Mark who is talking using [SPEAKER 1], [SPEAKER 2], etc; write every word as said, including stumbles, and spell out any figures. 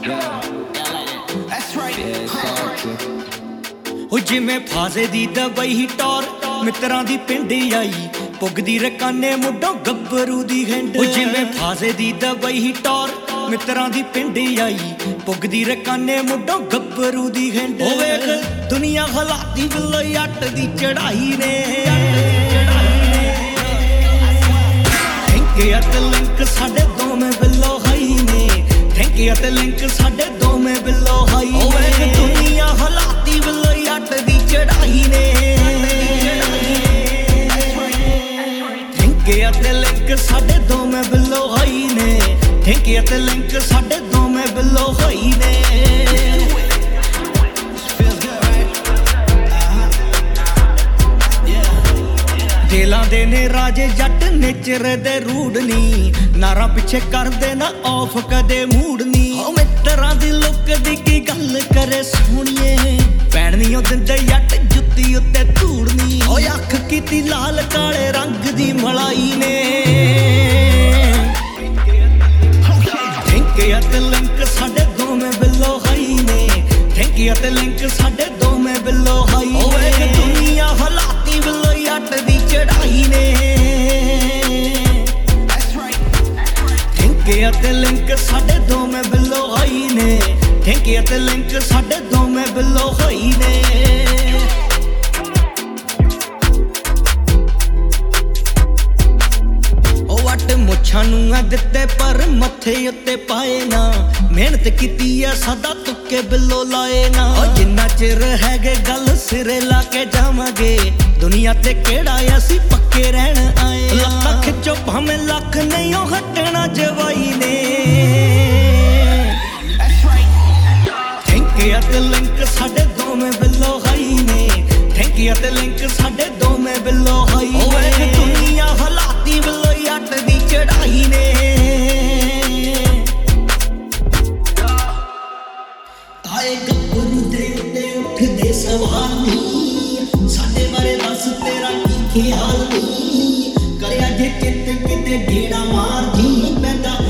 [SPEAKER 1] ਉਹ ਜਿਵੇਂ ਫਾਜ਼ੇ ਦੀ ਦਵਾਈ ਟੌਰ ਮਿੱਤਰਾਂ ਦੀ ਪਿੰਡ ਆਈ ਪੁੱਗਦੀ ਰਕਾਨੇ ਮੁੱਢੋਂ ਗੱਭਰੂ ਦੀ ਹਿੰਡ। ਉਹ ਜਿਵੇਂ ਫਾਜ਼ੇ ਦੀ ਦਵਾਈ ਟੌਰ ਮਿੱਤਰਾਂ ਦੀ ਪਿੰਡ ਆਈ ਪੁੱਗਦੀ ਰਕਾਨੇ ਮੁੱਢੋਂ ਗੱਭਰੂ ਦੀ ਹਿੰਡ। ਉਹ ਵੇਖ ਦੁਨੀਆ ਹਲਾਤੀ ਵੱਲੋਂ ਜੱਟ ਦੀ ਚੜਾਈ ਨੇ ਠੇਕੇ ਅਤੇ ਲਿੰਕ ਸਾਡੇ ਦੋਵੇਂ ਬਿੱਲੋ ਹਾਈ ਨੇ ਠੇਕੇ ਅਤੇ ਲਿੰਕ ਸਾਡੇ ਦੋਵੇਂ ਬਿੱਲੋ ਹਾਈ। ਉਹ ਵੇਖ ਦੁਨੀਆ ਹਲਾਤੀ ਵੱਲੋਂ ਜੱਟ ਦੀ ਚੜਾਈ ਨੇ ਠੇਕੇ ਅਤੇ ਲਿੰਕ ਸਾਡੇ ਦੋਵੇਂ ਬਿੱਲੋ ਹਾਈ ਨੇ ਠੇਕੇ ਅਤੇ ਲਿੰਕ ਸਾਡੇ ਦੋਵੇਂ ਬਿੱਲੋ ਹਾਈ ਨੇ। ਦਿਲਾਂ ਦੇ ਨੇ ਰਾਜੇ ਜੱਟ ਨੇਚਰ ਦੇ ਰੂੜ ਨੀ ਨਾਰਾਂ ਪਿੱਛੇ ਕਰਦੇ ਨਾ ਔਫ ਕਦੇ ਮੂਡ ਨੀ। ਉਹ ਮਿੱਤਰਾਂ ਦੀ ਲੁੱਕ ਦੀ ਕੀ ਗੱਲ ਕਰੇ ਸੋਹਣੀਏ ਭੈਣ ਨੀ ਉਹ ਦਿੰਦੇ ਜੱਟ ਜੁੱਤੀ ਉੱਤੇ ਧੂੜ ਨੀ। ਉਹ ਅੱਖ ਕੀਤੀ ਲਾਲ ਕਾਲੇ ਰੰਗ ਦੀ ਮਲਾਈ ਨੇ ਠੇਕੇ ਅਤੇ ਲਿੰਕ ਸਾਡੇ ਦੋਵੇਂ ਬਿੱਲੋ ਹਾਈ ਨੇ ਠੇਕੇ ਅਤੇ ਲਿੰਕ ਸਾਡੇ ਦੋਵੇਂ ਬਿੱਲੋ ਹਾਈ। ਉਹ ਵੇਖ ਦੁਨੀਆ ਹਲਾਤੀ ਵੱਲੋਂ ਜੱਟ ਦੀ ਚੜਾਈ ਨੇ ਠੇਕੇ ਅਤੇ ਲਿੰਕ ਸਾਡੇ ਦੋਵੇਂ ਬਿੱਲੋ ਹਾਈ ਨੇ ਠੇਕੇ ਅਤੇ ਲਿੰਕ ਸਾਡੇ ਦੋਵੇਂ ਬਿੱਲੋ ਹਾਈ ਨੇ। ਮੁੱਛਾਂ ਨੂੰ ਆ ਦਿੱਤੇ ਪਰ ਮੱਥੇ ਉੱਤੇ ਪਾਏ ਨਾ ਮਿਹਨਤ ਕੀਤੀ ਆ ਸਦਾ ਤੁੱਕੇ ਬਿੱਲੋ ਲਾਏ ਨਾ। ਉਹ ਜਿੰਨਾ ਚਿਰ ਹੈਗੇ ਗੱਲ ਸਿਰੇ ਲਾ ਕੇ ਜਾਵਾਂਗੇ ਦੁਨੀਆ ਤੇ ਕਿਹੜਾ ਅਸੀਂ ਪੱਕੇ ਰਹਿਣ ਆਏ। ਲੱਖ ਖਿੱਚੋ ਭਾਵੇਂ ਲੱਖ ਨਹੀਂ ਉਹ ਹਟਣਾ ਜਵਾਈ ਨੇ ਠੇਕੇ ਅਤੇ ਲਿੰਕ ਸਾਡੇ ਦੋਵੇਂ ਬਿੱਲੋ ਹਾਈ ਨੇ ਠੇਕੇ ਅਤੇ ਲਿੰਕ ਸਾਡੇ ਦੋਵੇਂ ਬਿੱਲੋ ਹਾਈ। ਉਹ ਵੇਖ ਦੁਨੀਆ ਹਲਾਤੀ ਵੱਲੋਂ ਜੱਟ ਦੀ ਚੜਾਈ ਨੇ ਆਏ ਗੱਭਰੂ ਦੇ ਉੱਤੇ ਉੱਠਦੇ ਸਵਾਲ ਨੀ ਸਾਡੇ ਬਾਰੇ ਦੱਸ ਤੇਰਾ ਕੀ ਖਿਆਲ ਨੀ ਕਰਿਆ ਜੇ ਕਿਤੇ ਕਿਤੇ ਢੇੜਾ ਮਾਰ ਜੀ ਪੈਂਦਾ